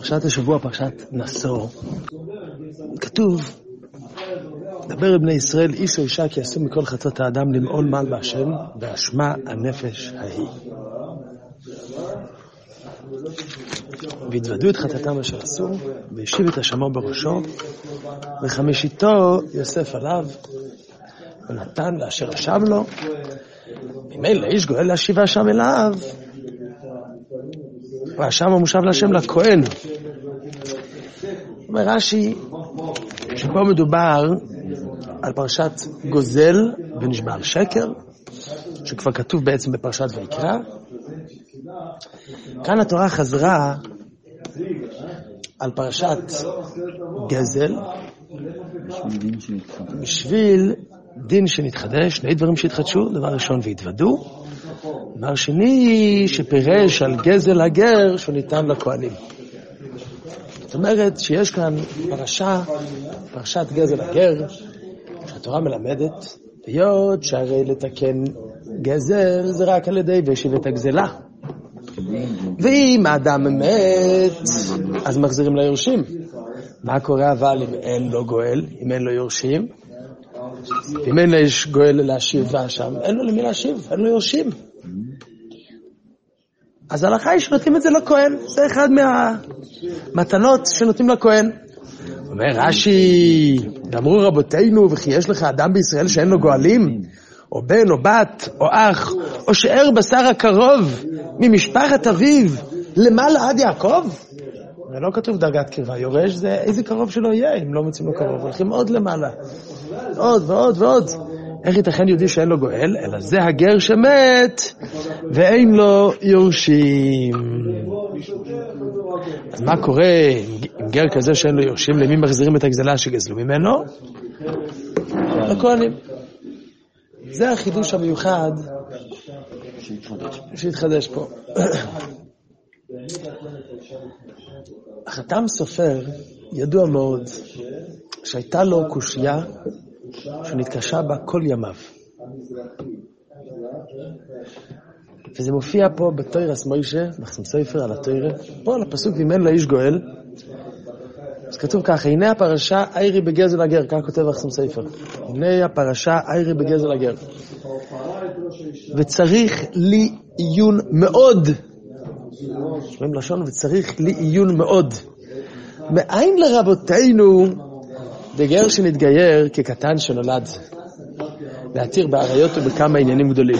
פרשת השבוע, פרשת נשוא, כתוב, דבר בני ישראל, איש או אישה כי יעשו מכל חטאות האדם למעול מעל בהשם, ואשמה הנפש ההיא. והתוודו את חטאתם אשר עשו, והשיב את אשמו בראשו, וחמישיתו יוסף עליו, ונתן לאשר אשם לו, ממילא איש גואל להשיב האשם אליו, והאשם המושב להשם לכהן. אומר רש"י, שפה מדובר על פרשת גוזל ונשבר שקר, שכבר כתוב בעצם בפרשת ויקרא. כאן התורה חזרה על פרשת גזל, בשביל דין שנתחדש, שני דברים שהתחדשו, דבר ראשון והתוודו, דבר שני שפירש על גזל הגר שניתן לכהנים. זאת אומרת שיש כאן פרשת גזל הגר, שהתורה מלמדת, היות שהרי לתקן גזל זה רק על ידי והשיב את הגזלה. ואם האדם מת, אז מחזירים ליורשים. מה קורה אבל אם אין לו גואל, אם אין לו יורשים? אם אין לו גואל להשיב והשם, אין לו למי להשיב, אין לו יורשים. אז ההלכה היא שנותנים את זה לכהן, זה אחד מהמתנות שנותנים לכהן. אומר רש"י, אמרו רבותינו, וכי יש לך אדם בישראל שאין לו גואלים, או בן או בת או אח, או שאר בשר הקרוב ממשפחת אביו למעלה עד יעקב? זה לא כתוב דרגת קרבה, יורש זה איזה קרוב שלא יהיה, אם לא מוצאים לו קרוב, הולכים עוד למעלה, עוד ועוד ועוד. איך ייתכן יהודי שאין לו גואל? אלא זה הגר שמת ואין לו יורשים. אז מה קורה עם גר כזה שאין לו יורשים? למי מחזירים את הגזלה שגזלו ממנו? לכהנים. זה החידוש המיוחד שהתחדש פה. החתם סופר ידוע מאוד שהייתה לו קושיה שנתקשה בה כל ימיו. וזה מופיע פה בתוירס מוישה, מחסם סופר על התוירה, פה על הפסוק ואם לאיש גואל, אז כתוב ככה, הנה הפרשה איירי בגזל הגר, כך כותב מחסם סופר. הנה הפרשה איירי בגזל הגר. וצריך לי עיון מאוד, שומעים לשון, וצריך לי עיון מאוד. מאין לרבותינו דגר שנתגייר כקטן שנולד, להתיר בעריות ובכמה עניינים גדולים.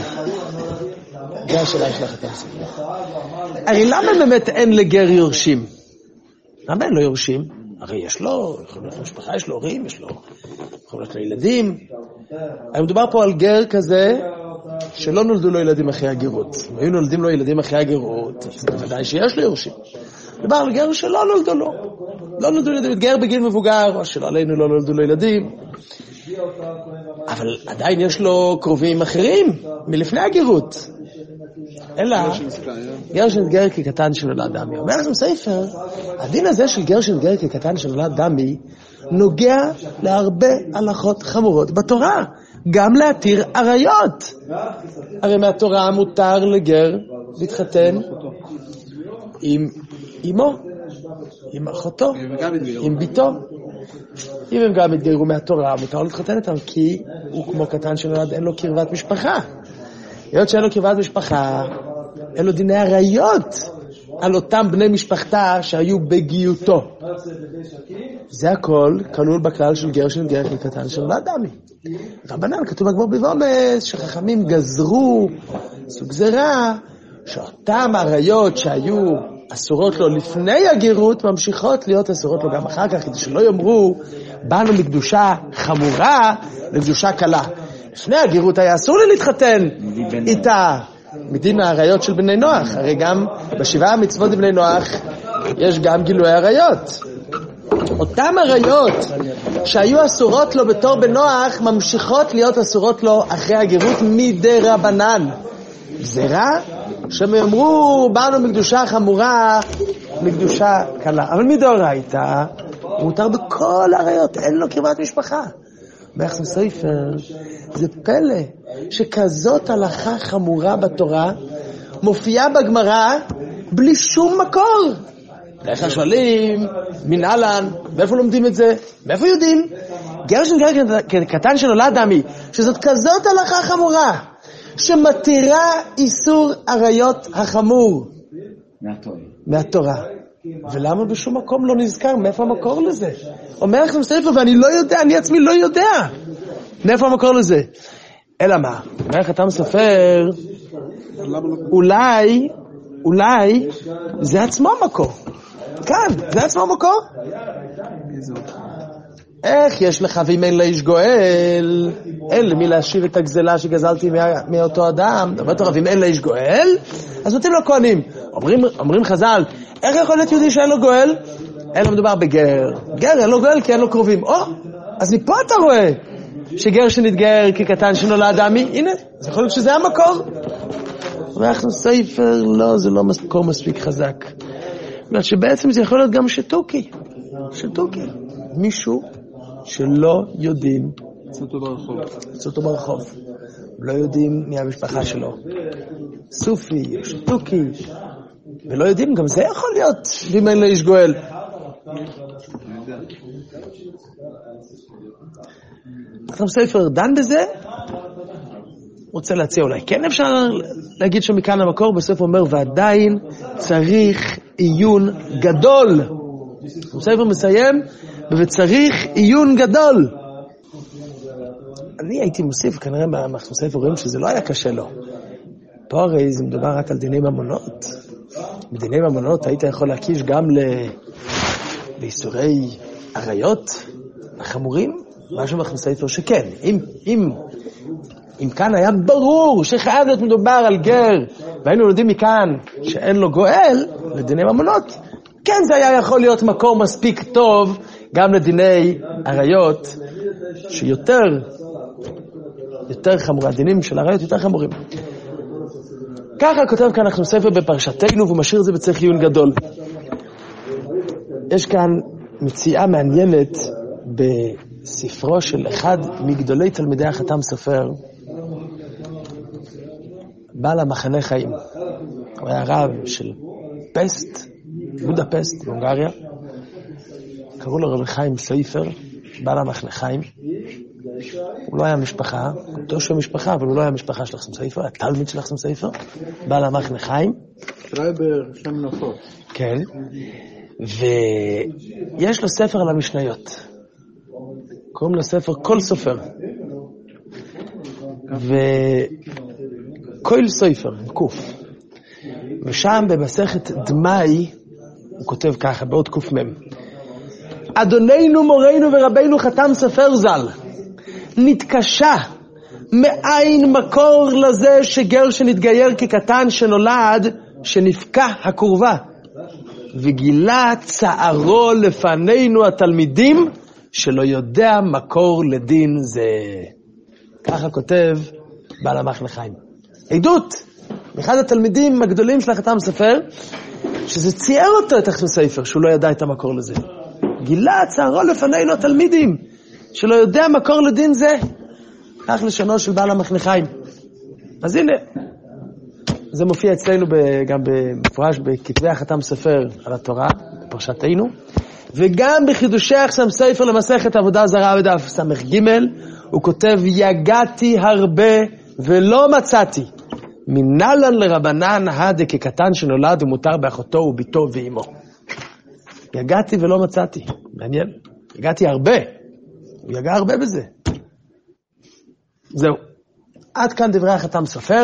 זה השאלה יש לך את הספר. הרי למה באמת אין לגר יורשים? למה אין לו יורשים? הרי יש לו, יכול להיות למשפחה, יש לו הורים, יש לו, יכול להיות לו ילדים. הרי מדובר פה על גר כזה שלא נולדו לו ילדים אחרי הגירות. אם היו נולדים לו ילדים אחרי הגירות, אז ודאי שיש לו יורשים. מדובר על גר שלא נולדו לו. לא נולדו ילדים, גר בגיל מבוגר, או שלא עלינו לא נולדו לו ילדים. אבל עדיין יש לו קרובים אחרים מלפני הגירות. אלא, גר שנתגייר כקטן שנולד דמי. אומר לכם ספר, הדין הזה של גר שנתגייר כקטן שנולד דמי, נוגע להרבה הלכות חמורות בתורה. גם להתיר עריות. הרי מהתורה מותר לגר להתחתן עם אמו, עם אחותו, עם ביתו. אם הם גם התגיירו מהתורה, מותר להתחתן איתם, כי הוא כמו קטן שנולד, אין לו קרבת משפחה. היות שאין לו קרבת משפחה, אין לו דיני עריות על אותם בני משפחתה שהיו בגיותו. זה הכל כלול בכלל של גר שנתגייר כקטן שנולד דמי. רבנן, כתוב בגמרא בבומס, שחכמים גזרו, עשו גזרה, שאותם עריות שהיו אסורות לו לפני הגירות, ממשיכות להיות אסורות לו גם אחר כך, כדי שלא יאמרו, באנו מקדושה חמורה לקדושה קלה. לפני הגירות היה אסור לי להתחתן איתה, מדין העריות של בני נוח. הרי גם בשבעה המצוות בני נוח יש גם גילוי עריות. אותם עריות שהיו אסורות לו בתור בן נוח, ממשיכות להיות אסורות לו אחרי הגירות מדי רבנן. גזירה שהם אמרו, באנו מקדושה חמורה לקדושה קלה. אבל מדאורייתא מותר בכל העריות, אין לו קרבת משפחה. מחסם סופר, זה פלא שכזאת הלכה חמורה בתורה מופיעה בגמרא בלי שום מקור. איך שואלים, מנהלן, מאיפה לומדים את זה? מאיפה יודעים? גר שנתגייר כקטן שנולד עמי, שזאת כזאת הלכה חמורה, שמתירה איסור עריות החמור. מהתורה. ולמה בשום מקום לא נזכר? מאיפה המקור לזה? אומר לכם ספר, ואני לא יודע, אני עצמי לא יודע. מאיפה המקור לזה? אלא מה? אומר חתם סופר, אולי זה עצמו המקור. כאן, זה עצמו המקור. איך יש לך ואם אין לאיש גואל? אין למי להשיב את הגזלה שגזלתי מאותו אדם. דבר תורה, ואם אין לאיש גואל, אז נותנים לו כהנים. אומרים חז"ל, איך יכול להיות יהודי שאין לו גואל? אין לו מדובר בגר. גר אין לו גואל כי אין לו קרובים. אז מפה אתה רואה שגר שנתגר כקטן שנולד עמי, הנה, זה יכול להיות שזה המקור. אנחנו ספר, לא, זה לא מקור מספיק חזק. בגלל שבעצם זה יכול להיות גם שתוקי. מישהו שלא יודעים צאתו ברחוב. לא יודעים מי המשפחה שלו. סופי, שתוקי. ולא יודעים, גם זה יכול להיות אם אין לאיש גואל. אנחנו ספר דן בזה, רוצה להציע אולי כן אפשר להגיד שמכאן המקור, בסוף אומר ועדיין צריך עיון גדול. ספר מסיים וצריך עיון גדול. אני הייתי מוסיף, כנראה אנחנו ספר רואים שזה לא היה קשה לו. פה הרי זה מדובר רק על דיני ממונות. בדיני ממונות היית יכול להקיש גם לאיסורי עריות החמורים, משהו אנחנו ספר שכן. אם כאן היה ברור שחייב להיות מדובר על גר, והיינו יודעים מכאן שאין לו גואל לדיני ממונות, כן זה היה יכול להיות מקור מספיק טוב גם לדיני עריות שיותר חמורי, הדינים של עריות יותר חמורים. ככה כותב כאן אנחנו ספר בפרשתנו והוא משאיר את זה בצריך עיון גדול. יש כאן מציאה מעניינת בספרו של אחד מגדולי תלמידי החתם סופר, בעל המחנה חיים. הוא היה רב של פסט, בודפסט, בהונגריה. קראו לו רבי חיים סופר, בעל המחנה חיים. הוא לא היה משפחה, הוא תושב משפחה, אבל הוא לא היה משפחה של חסם סופר, היה תלמיד של חסם סופר, בעל המחנה חיים. שרייבר שם נפות. כן. ויש לו ספר על המשניות. קוראים לו ספר כל סופר. וכל סופר, קוף. ושם במסכת דמאי, הוא כותב ככה, בעוד קוף מם. אדוננו, מורנו ורבנו חתם סופר ז"ל, נתקשה מאין מקור לזה שגר שנתגייר כקטן שנולד, שנפקע הקורבה. וגילה צערו לפנינו התלמידים, שלא יודע מקור לדין זה. ככה כותב בעל המחנה חיים. עדות, אחד התלמידים הגדולים של החתם סופר, שזה צייר אותו את החתם סופר, שהוא לא ידע את המקור לזה. גילה צערו לפנינו התלמידים, שלא יודע מקור לדין זה. כך לשונו של בעל המחנה חיים. אז הנה, זה מופיע אצלנו גם במפורש בכתבי החתם סופר על התורה, בפרשתנו, וגם בחידושי החתם סופר למסכת עבודה זרה בדף סמך ג' הוא כותב יגעתי הרבה ולא מצאתי מנהלן לרבנן הדה כקטן שנולד ומותר באחותו וביתו ואימו. יגעתי ולא מצאתי. מעניין. יגעתי הרבה. הוא יגע הרבה בזה. זהו. עד כאן דברי החתם סופר.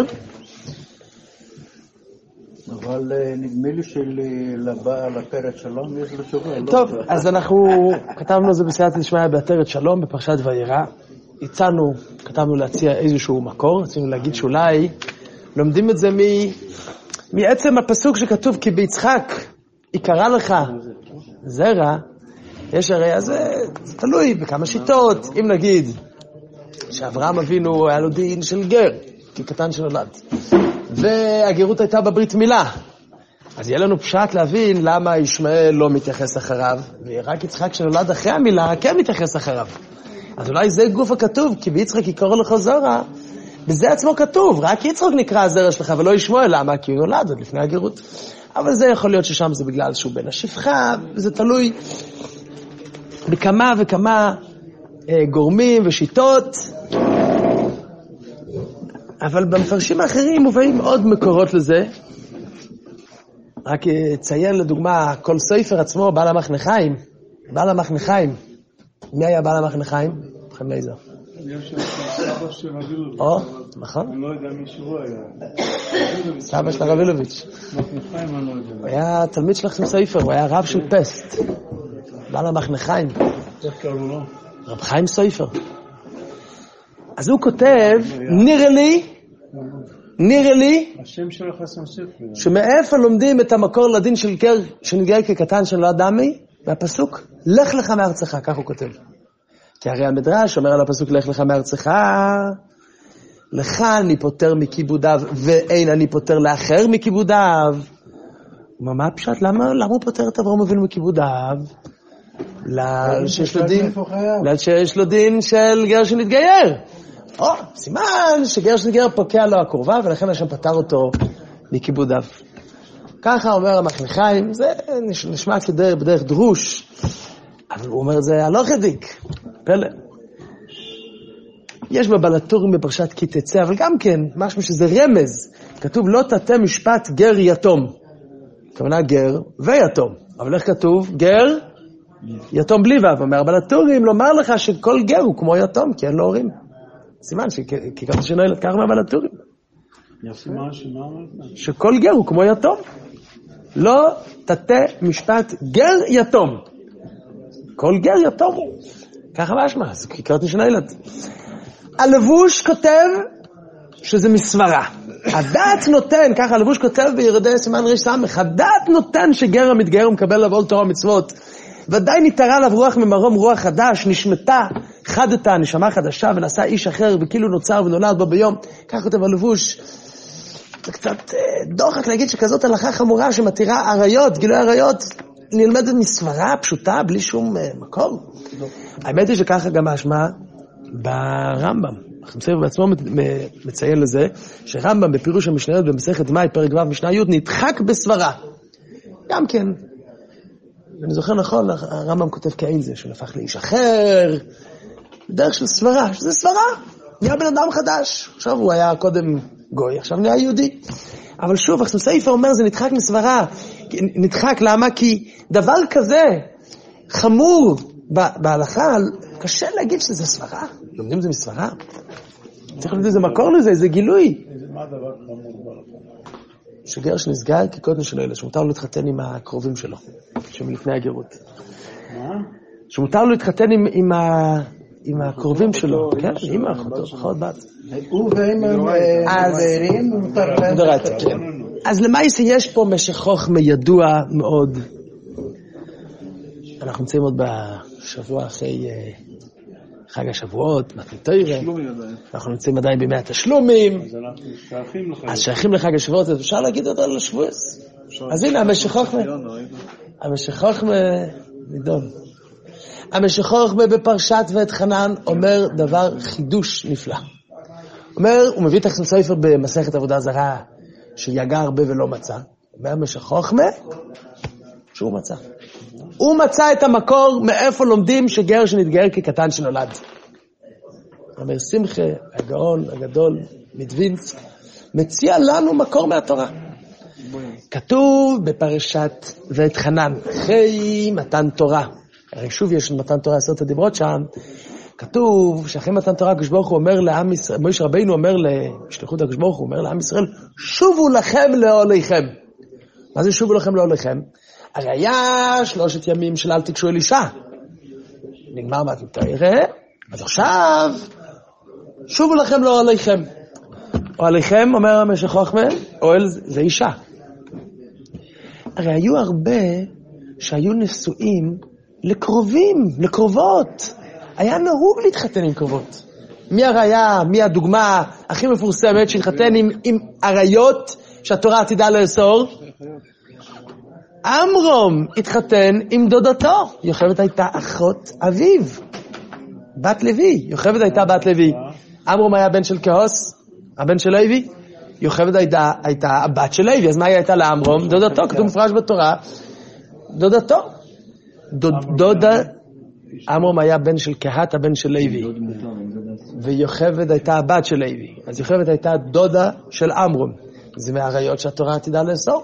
אבל נדמה לי שלבעל עטרת שלום יש לו תשובה. טוב, אז אנחנו כתבנו זה בסייעתא דשמיא בעטרת שלום בפרשת וירא. הצענו, כתבנו להציע איזשהו מקור, רצינו להגיד שאולי לומדים את זה מעצם הפסוק שכתוב כי ביצחק יקרא לך זרע. יש הרי, אז זה תלוי בכמה שיטות. אם נגיד שאברהם אבינו היה לו דין של גר, כקטן שנולד, והגירות הייתה בברית מילה, אז יהיה לנו פשט להבין למה ישמעאל לא מתייחס אחריו, ורק יצחק שנולד אחרי המילה כן מתייחס אחריו. אז אולי זה גוף הכתוב, כי ביצחק יקרא לך זרע, בזה עצמו כתוב, רק יצחק נקרא הזרע שלך ולא ישמעאל, למה? כי הוא נולד עוד לפני הגירות. אבל זה יכול להיות ששם זה בגלל שהוא בן השפחה, וזה תלוי בכמה וכמה גורמים ושיטות, אבל במפרשים האחרים מובאים עוד מקורות לזה. רק ציין לדוגמה, כל ספר עצמו, בעל המחנכיים. בעל המחנכיים. מי היה בעל המחנכיים? חיים לייזר. יש סבא של רבילוביץ'. נכון. אני לא יודע מי שהוא היה. סבא של רבילוביץ'. מחנכיים אני לא יודע. הוא היה תלמיד של חיים ספר, הוא היה רב של פסט. בעל המחנכיים. איך קראו לו? רב חיים ספר. אז הוא כותב, נראה לי, השם של חסן ספר. שמאיפה לומדים את המקור לדין של גר שנתגייר כקטן של לא אדמי? והפסוק, לך לך מארצך, כך הוא כותב. כי הרי המדרש אומר על הפסוק, לך לך מארצך, לך אני פותר מכיבודיו, ואין אני פותר לאחר מכיבודיו. מה פשט? למה הוא פותר את אברהם אבינו מכיבודיו? שיש לו דין של גר שנתגייר. סימן שגר שנתגייר פוקע לו הקרובה, ולכן השם פטר אותו מכיבודיו. ככה אומר המחנכיים, זה נשמע בדרך דרוש, אבל הוא אומר את זה הלוך הדיק, פלא. יש בבלטורים בפרשת כי תצא, אבל גם כן, משהו שזה רמז, כתוב לא תתה משפט גר יתום. כוונה גר ויתום, אבל איך כתוב? גר יתום בלי וו. אומר בלטורים לומר לך שכל גר הוא כמו יתום, כי אין לו הורים. סימן שככה שנועלת כך מהבלטורים. שכל גר הוא כמו יתום. לא תתה משפט גר יתום. כל גר יתום הוא. ככה משמע, זה כיכרת שנועלת. הלבוש כותב שזה מסברה. הדעת נותן, ככה הלבוש כותב בירדי סימן רש סמך, הדעת נותן שגר המתגייר ומקבל עול תורה ומצוות. ודאי ניתרה עליו רוח ממרום רוח חדש, נשמתה, חדתה, נשמה חדשה, ונעשה איש אחר, וכאילו נוצר ונולד בו ביום. כך כותב הלבוש. זה קצת דוחק להגיד שכזאת הלכה חמורה שמתירה עריות, גילוי עריות, נלמדת מסברה פשוטה, בלי שום מקום. האמת היא שככה גם משמע ברמב"ם. החמצאי בעצמו מציין לזה, שרמב"ם בפירוש המשניות במסכת מאי, פרק ו' משנה י', נדחק בסברה. גם כן. אני זוכר נכון, הרמב"ם כותב כאין זה, שהוא הפך לאיש אחר, בדרך של סברה, שזה סברה, נהיה בן אדם חדש. עכשיו הוא היה קודם גוי, עכשיו נהיה יהודי. אבל שוב, החמצאי אומר, זה נדחק מסברה. נדחק, למה? כי דבר כזה, חמור בהלכה, קשה להגיד שזה סברה. לומדים את זה מסברה. צריך להגיד איזה מקור לזה, איזה גילוי. מה הדבר חמור בהלכה? שגר שנסגר כקוטן של הילד, שמותר לו להתחתן עם הקרובים שלו, שמלפני הגירות. מה? שמותר לו להתחתן עם הקרובים שלו, כן, עם אחות בת. הוא ועם החברים מותר להם להתחתן. אז למעשה יש פה משך חוכמה ידוע מאוד. אנחנו נמצאים עוד בשבוע אחרי חג השבועות, מתן תורה. אנחנו נמצאים עדיין בימי התשלומים. אז אנחנו שייכים לחג. אז שייכים לחג השבועות, אז אפשר להגיד עוד על השבועס. אז הנה, המשך חוכמה. המשך חוכמה נידון. המשך חוכמה בפרשת ואת חנן אומר דבר חידוש נפלא. הוא מביא את החמצאי במסכת עבודה זרה, שיגע הרבה ולא מצא. אומר המשך חוכמה, שהוא מצא. הוא מצא את המקור מאיפה לומדים שגר שנתגייר כקטן שנולד. אומר שמחה, הגאון, הגדול, מדווינסק, מציע לנו מקור מהתורה. כתוב בפרשת ואת חנן, אחרי מתן תורה. הרי שוב יש מתן תורה 10 הדיברות שם. כתוב שאחרי מתן תורה הקדוש ברוך הוא אומר לעם ישראל, משה רבינו אומר לשליחות הקדוש ברוך הוא אומר לעם ישראל, שובו לכם לעוליכם. מה זה שובו לכם לעוליכם? הרי היה 3 ימים של אל תיגשו אל אישה. נגמר מתן תורה, אז עכשיו שובו לכם לעוליכם. אוהליכם, אומר המשך חוכמה, אוהל זה אישה. הרי היו הרבה שהיו נשואים לקרובים, לקרובות. היה נהוג להתחתן עם קרובות. מי הראיה, מי הדוגמה הכי מפורסמת שהתחתן עם עריות שהתורה עתידה לאסור? עמרם התחתן עם דודתו. יוכבד הייתה אחות אביו. בת לוי. יוכבד הייתה בת לוי. עמרם היה בן של כהוס, הבן של לוי. יוכבד הייתה הבת של לוי, אז מה היא הייתה לעמרום? דודתו, כתוב מפרש בתורה. דודתו. דודה, עמרום היה בן של קהת, הבן של לוי. ויוכבד הייתה הבת של לוי. אז יוכבד הייתה דודה של עמרום. זה מהעריות שהתורה עתידה לאסור.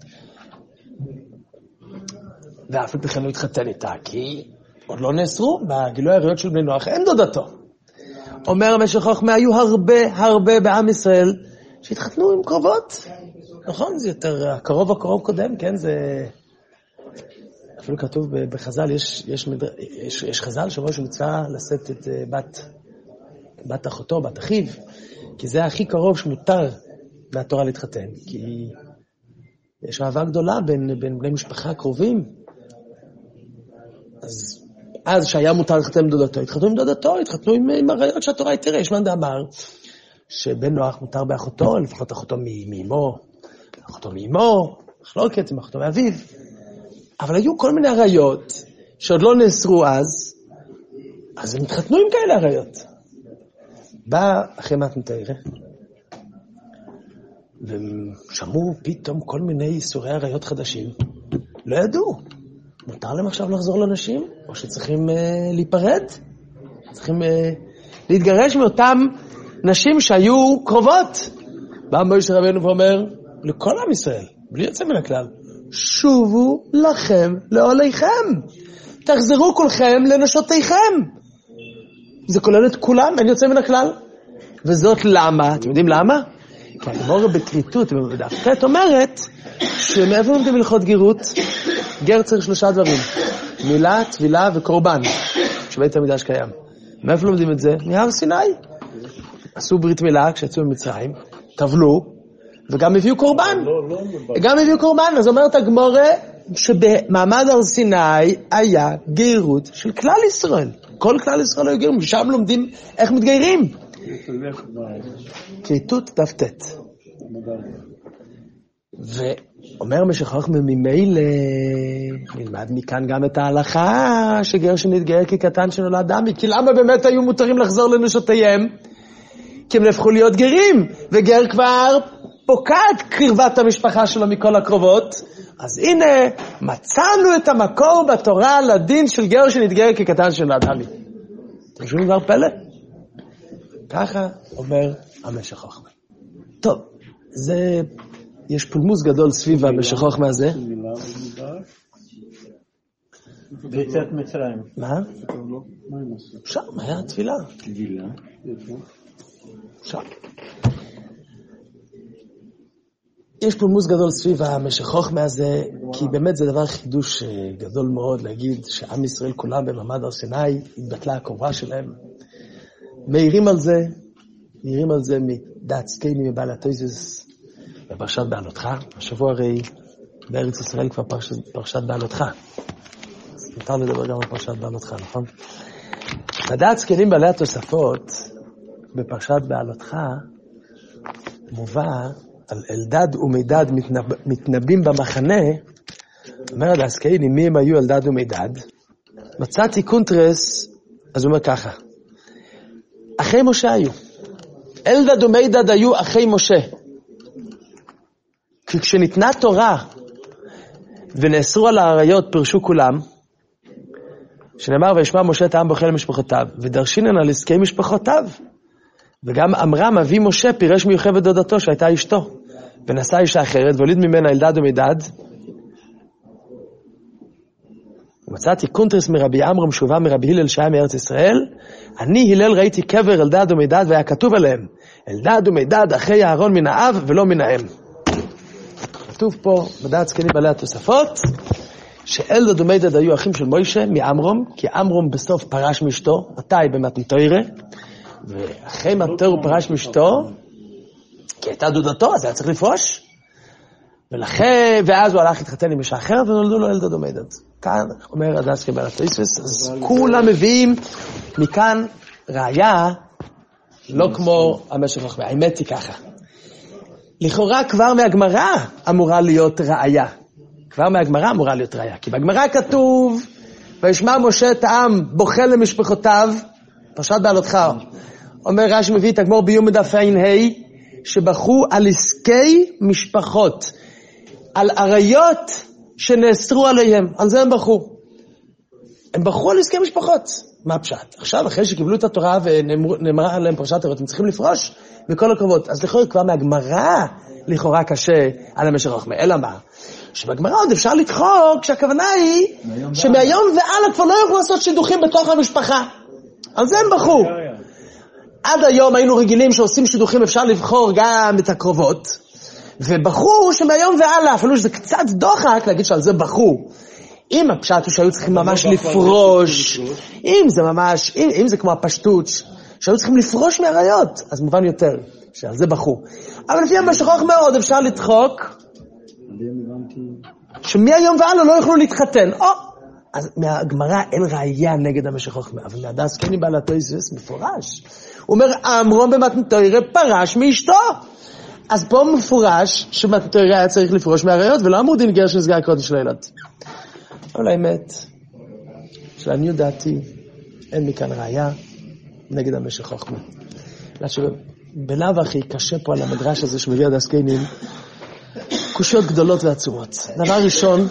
ואף על פי כן הוא התחתן איתה, כי עוד לא נאסרו, בגילוי העריות של בני נוח אין דודתו. אומר המשך חוכמה, היו הרבה בעם ישראל שהתחתנו עם קרובות. נכון, זה יותר הקרוב קודם, כן, זה... אפילו כתוב בחז"ל, יש חז"ל שאומר שמצווה לשאת את בת אחותו, בת אחיו, כי זה הכי קרוב שמותר מהתורה להתחתן, כי יש אהבה גדולה בין בני משפחה קרובים. אז שהיה מותר להתחתן עם דודתו, התחתנו עם דודתו, התחתנו עם הרעיות שהתורה תראה. יש מאן דאמר שבן נוח מותר באחותו, לפחות אחותו מאמו, מחלוקת עם אחותו מאביו. אבל היו כל מיני הרעיות שעוד לא נאסרו אז הם התחתנו עם כאלה הרעיות. בא אחרי מתנתרא, והם שמעו פתאום כל מיני איסורי הרעיות חדשים. לא ידעו. מותר להם עכשיו לחזור לנשים? או שצריכים להיפרד? צריכים להתגרש מאותם נשים שהיו קרובות. בא מוישה רבנו ואומר לכל עם ישראל, בלי יוצא מן הכלל, שובו לכם לעוליכם. תחזרו כולכם לנשותיכם. זה כולל את כולם, אין יוצא מן הכלל. וזאת למה? אתם יודעים למה? כי הגמרא בכריתות, בדף ח' אומרת, שמאיפה לומדים הלכות גירות? גר צריך 3 דברים, מילה, תפילה וקורבן, שבית המקדש קיים. מאיפה לומדים את זה? מהר סיני. עשו ברית מילה כשיצאו ממצרים, טבלו, וגם הביאו קורבן. גם הביאו קורבן, אז אומרת הגמרא, שבמעמד הר סיני היה גירות של כלל ישראל. כל כלל ישראל היו גירים, ושם לומדים איך מתגיירים. כריתות דף ט'. ואומר משך חוכמה ממילא, נלמד מכאן גם את ההלכה שגר שנתגייר כקטן שנולד דמי. כי למה באמת היו מותרים לחזור לנשותיהם? כי הם נהפכו להיות גרים, וגר כבר פוקעת קרבת המשפחה שלו מכל הקרובות. אז הנה, מצאנו את המקור בתורה לדין של גר שנתגייר כקטן שנולד דמי. אתם שומעים כבר פלא? ככה אומר המשך חוכמה. טוב, יש פולמוס גדול סביב המשך חוכמה הזה. ביציאת מצרים. מה? שם, היה תפילה. שם. יש פולמוס גדול סביב המשך חוכמה הזה, כי באמת זה דבר חידוש גדול מאוד להגיד שעם ישראל כולם במעמד הר סיני, התבטלה הקרובה שלהם. מעירים על זה מדעת זקנים מבעל התויזס בפרשת בעלותך. השבוע הרי בארץ ישראל כבר פרשת בעלותך. מותר לדבר גם על פרשת בעלותך, נכון? בדעת זקנים בעלי התוספות בפרשת בעלותך מובא על אלדד ומידד מתנבאים במחנה. אומר הדעת זקנים, מי הם היו אלדד ומידד? מצאתי קונטרס, אז הוא אומר ככה, אחי משה היו. אלדד ומידד היו אחי משה. כי כשניתנה תורה ונאסרו על העריות פרשו כולם, שנאמר וישמע משה את העם בוכה למשפחותיו, ודרשינן על עסקי משפחותיו. וגם אמרם אבי משה פירש מיוכבד דודתו שהייתה אשתו, ונשא אישה אחרת והוליד ממנה אלדד ומידד. ומצאתי קונטרס מרבי עמרם שובה מרבי הלל שהיה מארץ ישראל. אני הלל ראיתי קבר אלדד ומידד והיה כתוב עליהם אלדד ומידד אחי אהרון מן האב ולא מן האם. כתוב פה בדעת זקנים בעלי התוספות שאלדד ומידד היו אחים של מוישה מעמרום, כי עמרום בסוף פרש מאשתו, מתי? במתנתרא, ואחרי מתנתרא הוא פרש מאשתו כי הייתה דודתו, אז היה צריך לפרוש, ואז הוא הלך להתחתן עם אישה אחרת ונולדו לו אלדד ומידד. כאן אומר הדעת זקנים בעלי התוספות, אז כולם מביאים מכאן ראיה לא כמו המשך חוכמה. האמת היא ככה, לכאורה כבר מהגמרא אמורה להיות ראיה. כי בגמרא כתוב, וישמע משה את העם בוכה למשפחותיו, פרשת בעלותך. אומר רש"י מביא את הגמור ביום דף ע"ה, שבחרו על עסקי משפחות, על עריות שנאסרו עליהם, על זה הם בחרו. הם בחרו על עסקי משפחות. מה הפשט? עכשיו, אחרי שקיבלו את התורה ונאמרה עליהם פרשת עריות, הם צריכים לפרוש מכל הקרבות. אז לכאורה כבר מהגמרא, לכאורה קשה על המשך חוכמה. אלא מה? שבגמרא עוד אפשר לדחוק, שהכוונה היא שמהיום והלאה כבר לא יוכלו לעשות שידוכים בתוך המשפחה. על זה הם בחרו. עד היום היינו רגילים שעושים שידוכים, אפשר לבחור גם את הקרובות, ובחרו שמהיום והלאה, אפילו שזה קצת דוחק להגיד שעל זה בחרו. אם הפשט הוא שהיו צריכים ממש לפרוש, אם זה ממש, אם זה כמו הפשטות, שהיו צריכים לפרוש מהעריות, אז מובן יותר, שעל זה בחרו. אבל לפי המשך חוכמה מאוד אפשר לדחוק, שמהיום והלאה לא יוכלו להתחתן. אז מהגמרא אין ראייה נגד המשך חוכמה, אבל מהדס כן בעל התוספות מפורש. הוא אומר, אמרום במתן תורה פרש מאשתו. אז פה מפורש שמתן תורה היה צריך לפרוש מהעריות, ולא אמרו דין גר שנסגר הקודש של הילד. אבל האמת, שלעניות דעתי, אין מכאן ראייה נגד המשך חוכמה. בלאו הכי קשה פה על המדרש הזה שמביא הדס קיינים, קושיות גדולות ועצומות. דבר ראשון,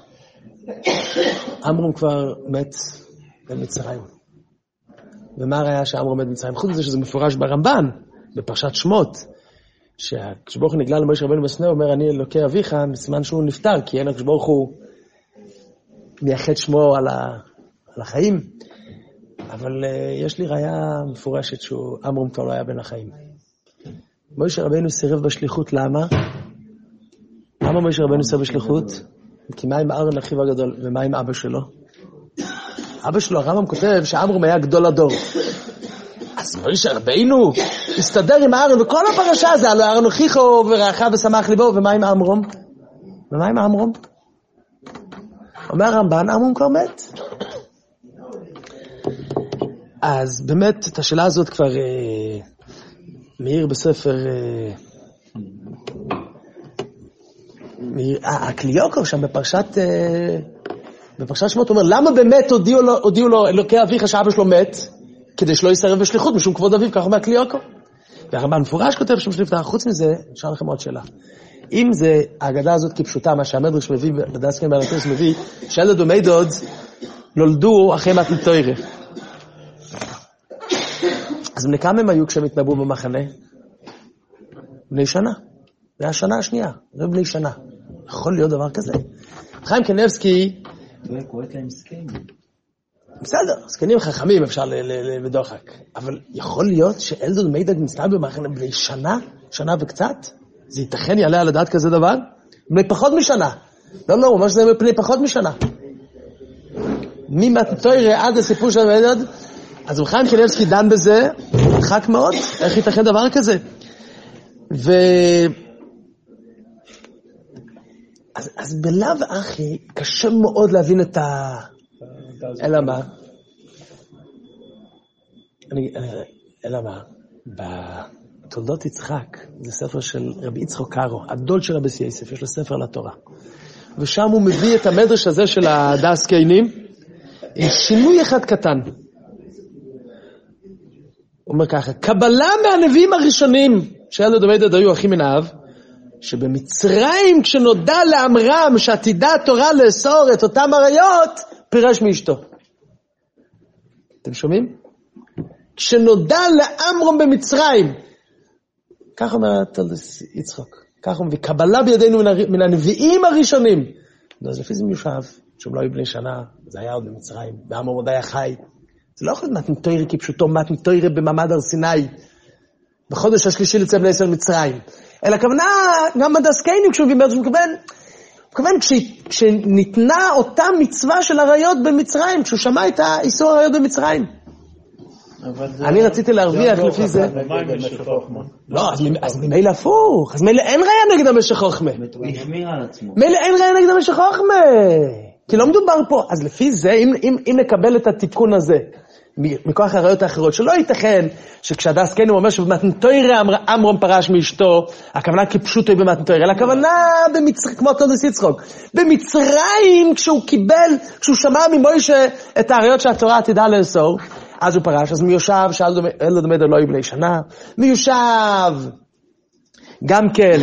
אמרום כבר מת במצרים. ומה הראיה שאמרום מת במצרים? חוץ מזה שזה מפורש ברמב"ן, בפרשת שמות, כשברוך הוא נגלה למשה רבנו בסנה, הוא אומר, אני אלוקי אביך, מסימן שהוא נפטר, כי אין כשברוך הוא מייחד שמו על החיים. אבל יש לי ראיה מפורשת שאמרום כבר לא היה בין החיים. משה רבנו סירב בשליחות, למה? למה משה רבנו סירב בשליחות? כי מה עם אהרון אחיו הגדול, ומה עם אבא שלו? אבא שלו, הרמב"ם כותב שאמרום היה גדול הדור. אז משה רבנו הסתדר עם אהרון, וכל הפרשה הזה, הלוא אהרון אחיו ורעך ושמח ליבו, ומה עם אמרום? ומה עם אמרום? אומר הרמב"ן, אמרום כבר מת. אז באמת, את השאלה הזאת כבר מאיר בספר... הקליוקו שם בפרשת שמות אומר, למה באמת הודיעו לו אלוקי אביך שאבא שלו מת, כדי שלא יסרב בשליחות משום כבוד אביו, ככה אומר הקליוקו. והרמב"ן מפורש כותב שם שנפטר. חוץ מזה, נשאר לכם עוד שאלה. אם זה ההגדה הזאת כפשוטה, מה שהמדרש מביא, בדס כן בעלתוס מביא, שילד ומי דוד נולדו אחרי מתן תורה. אז בני כמה הם היו כשהם התנבאו במחנה? בני שנה. זה השנה השנייה, זה בני שנה. יכול להיות דבר כזה. חיים קניבסקי... זה קוראת להם סקנים. בסדר, סקנים חכמים אפשר לדוחק. אבל יכול להיות שאלדוד מידד נסתר במחנה בני שנה, שנה וקצת? זה ייתכן יעלה על הדעת כזה דבר? בני פחות משנה. לא, הוא אומר שזה בני פחות משנה. ממתתוירה עד הסיפור של מידד, אז חיים קניבסקי דן בזה, חק מאוד, איך ייתכן דבר כזה? אז בלאו אחי, קשה מאוד להבין את אלא מה? אלא מה? בתולדות יצחק, זה ספר של רבי יצחק קארו, הדוד של רבי יוסף, יש לו ספר לתורה. ושם הוא מביא את המדרש הזה של הדס קיינים, עם שינוי אחד קטן. הוא אומר ככה, קבלה מהנביאים הראשונים, שאלו דוד היו אחים מן האב, שבמצרים כשנודע לאמרם שעתידה התורה לאסור את אותם עריות, פירש מאשתו. אתם שומעים? כשנודע לאמרם במצרים, כך אומר תולדות יצחק, כך אומר, וקבלה בידינו מן הנביאים הראשונים. אז לפי זה מיושב, שהם לא היו בני שנה, זה היה עוד במצרים, ואמרם עוד היה חי. זה לא יכול להיות מתן תורה כפשוטו, מתן תורה במעמד הר סיני, בחודש השלישי לצאת בני ישראל מצרים. אלא הכוונה, גם בדס קיינים, כשהוא גימר, הוא מכוון, כשניתנה אותה מצווה של עריות במצרים, כשהוא שמע את האיסור עריות במצרים. אני רציתי להרוויח לפי זה. לא, אז ממילא הפוך. אז ממילא אין ראיה נגד המשך חוכמה. הוא ישמיר על עצמו. ממילא אין ראיה נגד המשך חוכמה. כי לא מדובר פה. אז לפי זה, אם נקבל את התיקון הזה, מכוח העריות האחרות, שלא ייתכן שכשהדס כן הוא אומר שבמתן תורה אמרום פרש מאשתו, הכוונה כפשוטו במתן תורה, אלא הכוונה כמו תולדות יצחק. במצרים, כשהוא שמע ממוישה את העריות שהתורה עתידה לאסור, אז הוא פרש, אז מיושב, שאלו דמד לא היו בני שנה, מיושב, גם כן,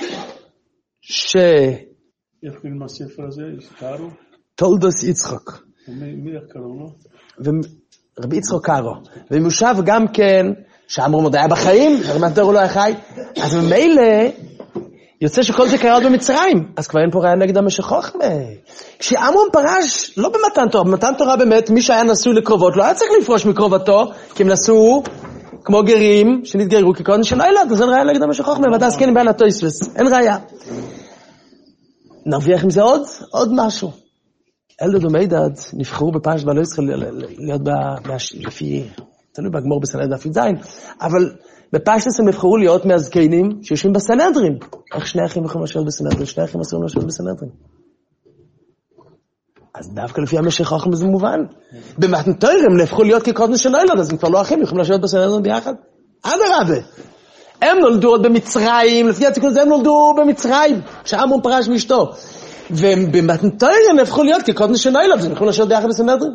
איך קוראים הספר הזה? קארו? תולדות יצחק. מי איך קראו לו? רבי יצחק קארו. ומושב גם כן, שאמרום עוד היה בחיים, הרמנטור הוא לא היה חי, אז ממילא יוצא שכל זה קרה עוד במצרים, אז כבר אין פה ראיה נגד המשך חוכמה. כשאמרום פרש, לא במתן תורה, במתן תורה באמת, מי שהיה נשוי לקרובות, לא היה צריך לפרוש מקרובתו, כי הם נשאו כמו גרים שנתגיירו כקודם שלא ילד, אז אין ראיה נגד המשך חוכמה, ואתה עסקנים בעל התויספס, אין ראיה. נרוויח עם זה עוד משהו. אלדד ומידד נבחרו בפרשת בעלי ישראל להיות לפי, תלוי בגמור בסנהדרין דף י"ז, אבל בפרשת הם נבחרו להיות מהזקנים שיושבים בסנהדרין. איך שני אחים יכולים לשבת בסנהדרין? שני אחים אסורים לשבת בסנהדרין. אז דווקא לפי המשך חוכמה זה מובן. במתן תורה הם נהפכו להיות כקודם שלא ילד, אז הם כבר לא אחים, יכולים לשבת בסנהדרין ביחד. אדרבה. הם נולדו עוד במצרים, לפי התיקון הזה הם נולדו במצרים, שאמרום פרש מאשתו. ובמתן תורה הם נהפכו להיות כקודם שלא ילד, אז הם יכולים לשבת ביחד בסנהדרין.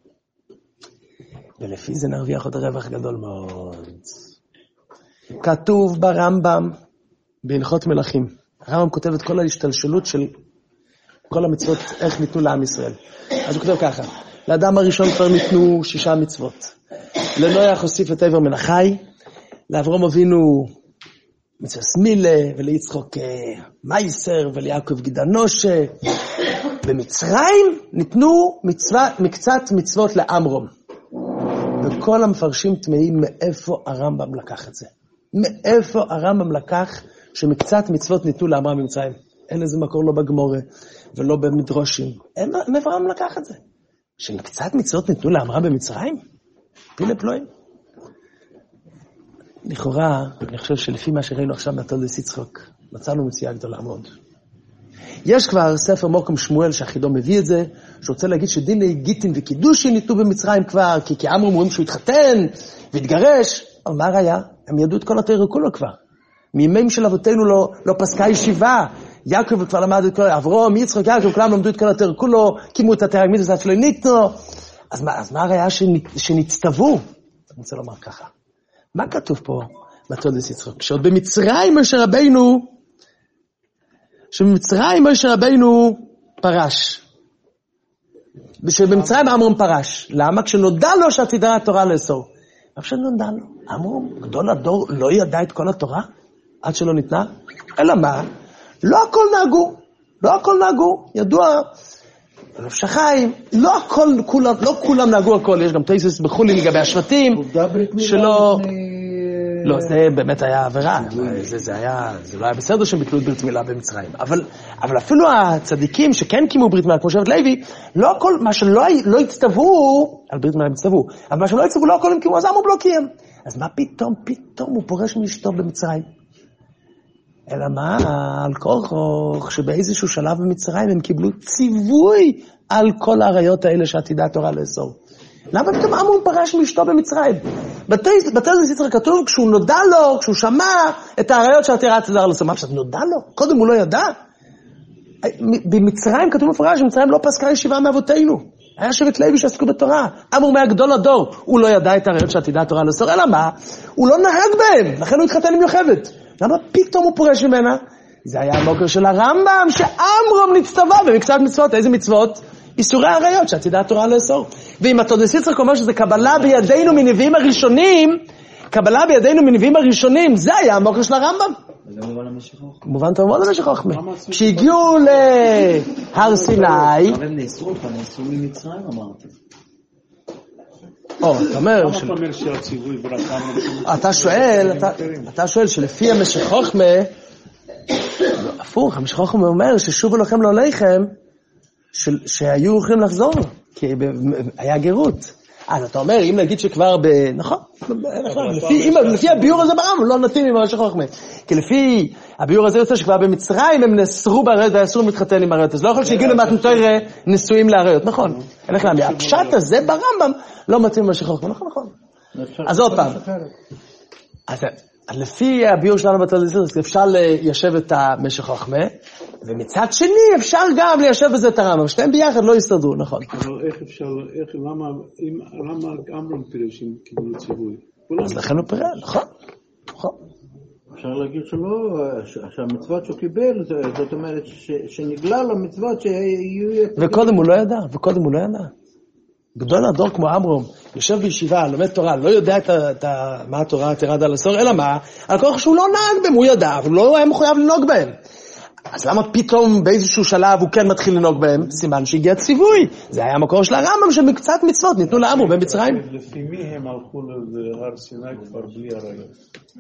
ולפי זה נרוויח עוד רווח גדול מאוד. כתוב ברמב"ם, בהלכות מלכים. הרמב"ם כותב את כל ההשתלשלות של כל המצוות, איך ניתנו לעם ישראל. אז הוא כותב ככה, לאדם הראשון כבר ניתנו 6 מצוות. לנויח הוסיף את עבר מן החי, לאברהם אבינו מצווה סמילה, וליצחוק מייסר, וליעקב גידנושה. במצרים ניתנו מקצת מצוות לאמרום. וכל המפרשים תמאים מאיפה הרמב"ם לקח את זה. מאיפה הרמב"ם לקח שמקצת מצוות ניתנו לאמרם במצרים. אין לזה מקור לא בגמורה ולא במדרושים. מאיפה הרמב"ם לקח את זה? שמקצת מצוות ניתנו לאמרם במצרים? פילה פלואים. לכאורה, אני חושב שלפי מה שראינו עכשיו בתולדות יצחק, מצאנו מציאה גדולה מאוד. יש כבר ספר מוקם שמואל שהחידו מביא את זה, שרוצה להגיד שדיני גיטין וקידושין ניתנו במצרים כבר, כי אמרו אומרים שהוא התחתן והתגרש, אבל מה היה? הם ידעו את כל התורה כולו כבר. מימים של אבותינו לא פסקה ישיבה, יעקב כבר למד את כל, אברהם, יצחק, יעקב, כולם למדו את כל התורה כולו, קימו את התורה הגמיתוס אפילו ניתנו, אז מה היה שנצטוו? אני רוצה לומר ככה. מה כתוב פה בתולדות יצחק? כשעוד במצרים משה רבינו פרש. שבמצרים אמרום פרש. למה? כשנודע לו שעתידה התורה לאסור. אבל כשנודע לו, אמרום, גדול הדור לא ידע את כל התורה? עד שלא ניתנה? אלא מה? לא הכל נהגו. ידוע, נפש החיים, לא כולם נהגו הכל. יש גם תייסס בחולין לגבי השבטים, שלא... לא, זה באמת היה עבירה, זה לא היה בסדר שהם ביטלו את ברית מילה במצרים, אבל אפילו הצדיקים שכן קימו ברית מילה, כמו שבט לוי, לא הכל, מה שלא הצטוו, על ברית מילה הם הצטוו, אבל מה שלא הצטוו, לא הכל הם קימו, אז אמרו בלוקים. אז מה פתאום הוא פורש מאשתו במצרים? אלא מה, על כורח, שבאיזשהו שלב במצרים הם קיבלו ציווי על כל העריות האלה שעתידה התורה לאסור. למה פתאום אמרום פרש מאשתו במצרים? בתולדות יצחק כתוב, כשהוא נודע לו, כשהוא שמע את העריות שהתורה עתידה לאסור. מה פשוט נודע לו? קודם הוא לא ידע. במצרים כתוב מפורש, במצרים לא פסקה ישיבה מאבותינו. היה שבט לוי שעסקו בתורה. אמרו מהגדול הדור. הוא לא ידע את העריות שעתידה התורה לאסור, אלא מה? הוא לא נהג בהם, לכן הוא התחתן עם יוכבד. למה פתאום הוא פורש ממנה? זה היה המוקר של הרמב"ם, שאמרום נצטווה במקצת מצוות. איזה מצוות? איסורי העריות שעתידה התורה לאסור. ואם התולדות יצחק אומר שזה קבלה בידינו מנביאים הראשונים, זה היה המוקר של הרמב"ם. זה מובן למשך חוכמה. מובן טוב מאוד למשך חוכמה. כשהגיעו להר סיני... אבל הם נאסרו ממצרים, אמרתי. אתה אומר... למה אתה אומר שהציווי ברק אמרם? אתה שואל שלפי המשך חוכמה, הפוך, המשך חוכמה אומר ששובו לכם לא עליכם, שהיו יכולים לחזור, כי היה גרות. אז אתה אומר, אם נגיד שכבר נכון, לפי הביור הזה בעם, לא נתאים עם המשך חוכמה. כי לפי הביור הזה יוצא שכבר במצרים הם נסרו בעריות, והאסור מתחתן עם העריות. אז לא יכול שהגיעו למתן תורה נשואים לעריות, נכון. הפשט הזה ברמב"ם לא מתאים עם המשך חוכמה, נכון. אז עוד פעם. אז לפי הביור שלנו בתולדות אפשר ליישב את המשך חוכמה, ומצד שני אפשר גם ליישב בזה את הרמב"ם. שתיהם ביחד לא יסתדרו, נכון. אבל איך אפשר, למה אמרם פירש אם קיבלו ציווי? אז לכן הוא פירש, נכון. אפשר להגיד שלא, שהמצוות שהוא קיבל, זאת אומרת שנגלה למצוות שיהיו... וקודם הוא לא ידע. גדול הדור כמו אמרום, יושב בישיבה, לומד תורה, לא יודע מה התורה תרד על הסור, אלא מה? על כל שהוא לא נהג בהם, הוא ידע, אבל לא היה מחויב לנהוג בהם. אז למה פתאום באיזשהו שלב הוא כן מתחיל לנהוג בהם? סימן שהגיע ציווי. זה היה המקור של הרמב"ם שמקצת מצוות ניתנו לאמרו במצרים. לפי מי הם הלכו להר סיני כבר בלי עריות?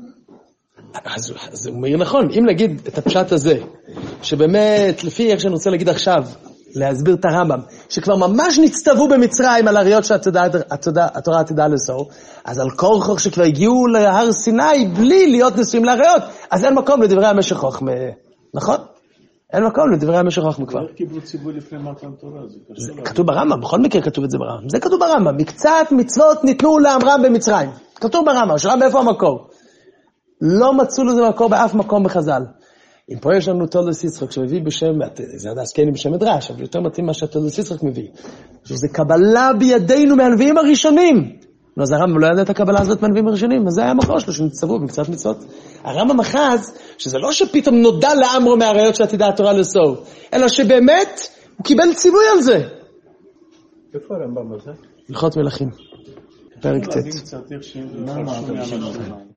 אז הוא מעיר נכון, אם נגיד את הפשט הזה, שבאמת לפי איך שאני רוצה להגיד עכשיו, להסביר את הרמב"ם, שכבר ממש נצטוו במצרים על עריות שהתורה עתידה לאסור, אז על כורחך שכבר הגיעו להר סיני בלי להיות נשואים לעריות, אז אין מקום לדברי המשך חוכמה, נכון? אין מקום לדברי המשך חוכמה כבר. איך קיבלו ציווי לפני מתן תורה? זה כתוב ברמב"ם, בכל מקרה כתוב את זה ברמב"ם. זה כתוב ברמב"ם, מקצת מצוות ניתנו לאמרם במצרים. כתוב ברמב"ם, שאלה מאיפה המקור? לא מצאו לזה מקור באף מקום בחז"ל. אם פה יש לנו תולדות יצחק שמביא בשם, זה עדה סקיינים בשם מדרש, אבל יותר מתאים מה שהתולדות יצחק מביא. שזה קבלה בידינו מהנביאים הראשונים. אז הרמב"ם לא ידע את הקבלה הזאת מהנביאים הראשונים, וזה היה המקור שלו שנצטוו במקצת מצוות. הרמב"ם אחז, שזה לא שפתאום נודע לאמרו מהעריות שעתידה התורה לאסור, אלא שבאמת הוא קיבל ציווי על זה. איפה הרמב"ם הזה? הלכות מלכים. פרק ט'. להבין קצת איך שהם פרשו מהמשנה.